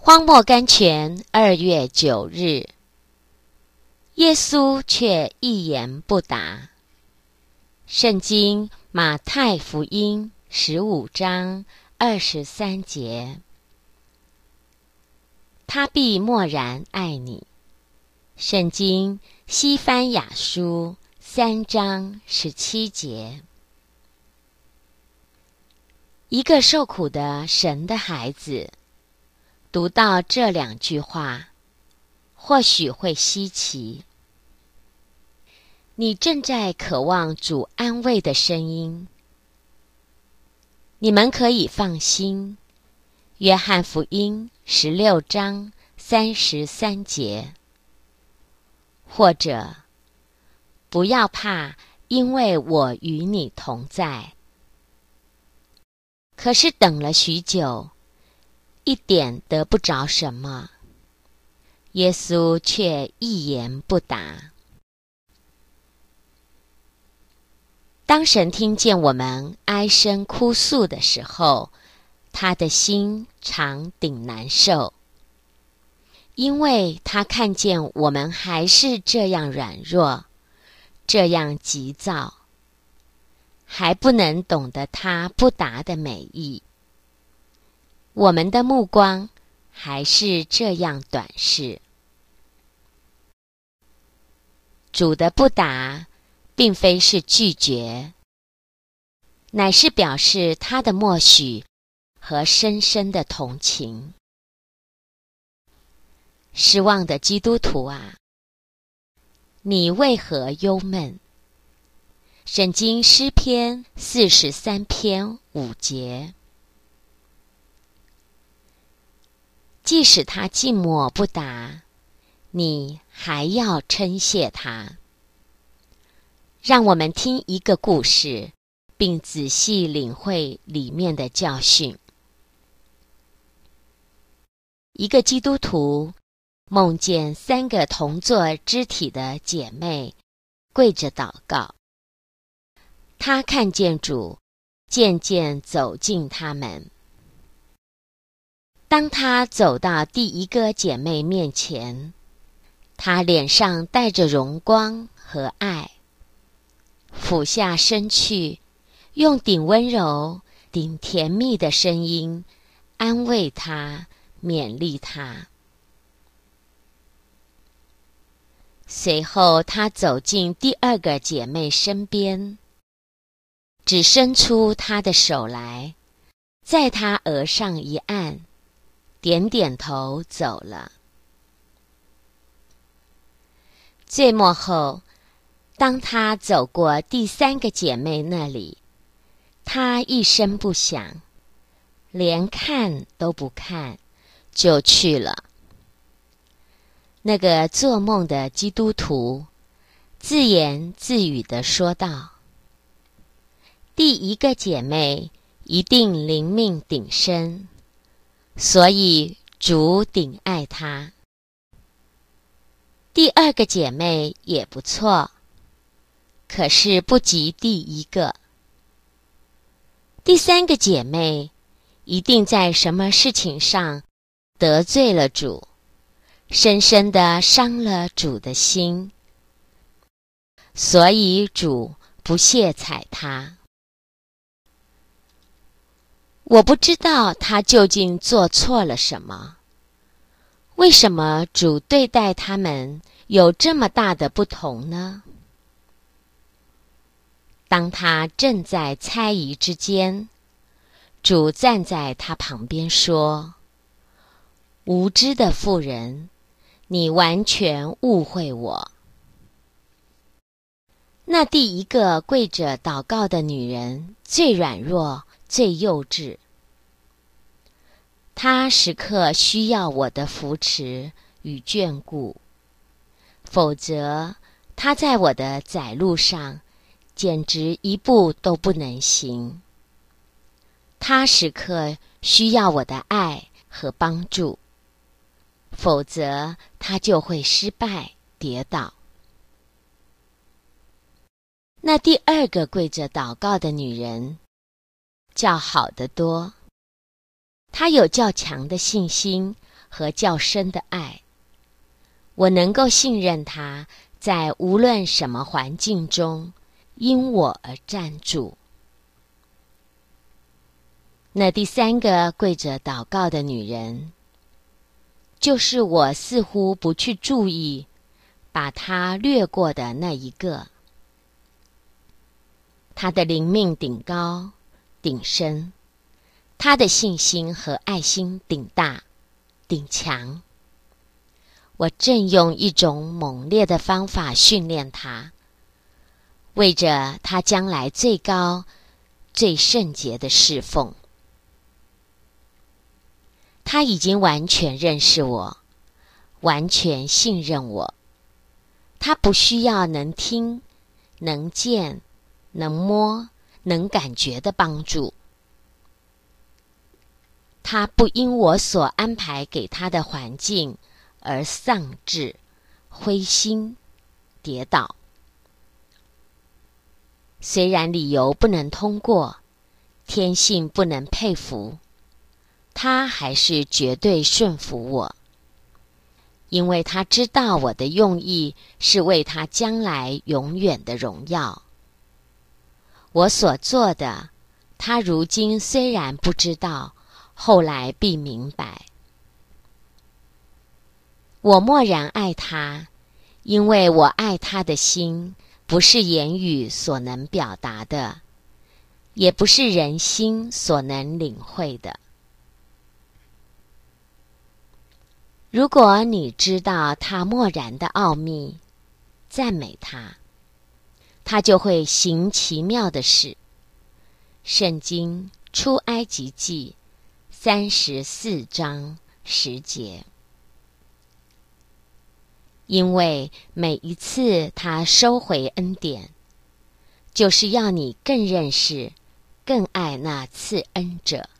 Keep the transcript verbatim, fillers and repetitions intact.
荒漠甘泉，二月九日，耶稣却一言不答。圣经马太福音十五章二十三节，他必默然爱你。圣经西番雅书三章十七节。一个受苦的神的孩子，读到这两句话，或许会稀奇。你正在渴望主安慰的声音。你们可以放心，约翰福音十六章三十三节。或者，不要怕，因为我与你同在。可是等了许久，一点得不着什么，耶稣却一言不答。当神听见我们哀声哭诉的时候，他的心常顶难受，因为他看见我们还是这样软弱，这样急躁，还不能懂得他不答的美意。我们的目光还是这样短视。主的不答并非是拒绝，乃是表示他的默许和深深的同情。失望的基督徒啊，你为何忧闷？圣经诗篇四十三篇五节。即使他静默不答，你还要称谢他。让我们听一个故事，并仔细领会里面的教训。一个基督徒梦见三个同作肢体的姐妹跪着祷告，他看见主渐渐走近他们。当他走到第一个姐妹面前，他脸上带着荣光和爱，俯下身去，用顶温柔、顶甜蜜的声音安慰她，勉励她。随后他走进第二个姐妹身边，只伸出他的手来，在她额上一按，点点头走了。最末后，当他走过第三个姐妹那里，他一声不响，连看都不看，就去了。那个做梦的基督徒自言自语地说道：第一个姐妹一定灵命鼎深，所以主顶爱她。第二个姐妹也不错，可是不及第一个。第三个姐妹一定在什么事情上得罪了主，深深地伤了主的心，所以主不屑睬她。我不知道她究竟做错了什么，为什么主对待他们有这么大的不同呢？当他正在猜疑之间，主站在他旁边说：无知的妇人，你完全误会我。那第一个跪着祷告的女人最软弱，最幼稚，她时刻需要我的扶持与眷顾，否则她在我的窄路上简直一步都不能行。她时刻需要我的爱和帮助，否则她就会失败跌倒。那第二个跪着祷告的女人较好得多，她有较强的信心和较深的爱。我能够信任他在无论什么环境中因我而站住。那第三个跪着祷告的女人，就是我似乎不去注意，把她略过的那一个。她的灵命顶高顶深，她的信心和爱心顶大顶强。我正用一种猛烈的方法训练她，为着她将来最高最圣洁的侍奉。她已经完全认识我，完全信任我。她不需要能听、能见、能摸、能感觉的帮助。她不因我所安排给她的环境而丧志、灰心、跌倒。虽然理由不能通过，天性不能佩服，他还是绝对顺服我，因为他知道我的用意是为他将来永远的荣耀。我所做的，他如今虽然不知道，后来必明白。我默然爱他，因为我爱他的心不是言语所能表达的，也不是人心所能领会的。如果你知道他默然的奥秘，赞美他，他就会行奇妙的事。圣经出埃及记三十四章十节。因为每一次他收回恩典，就是要你更认识、更爱那赐恩者。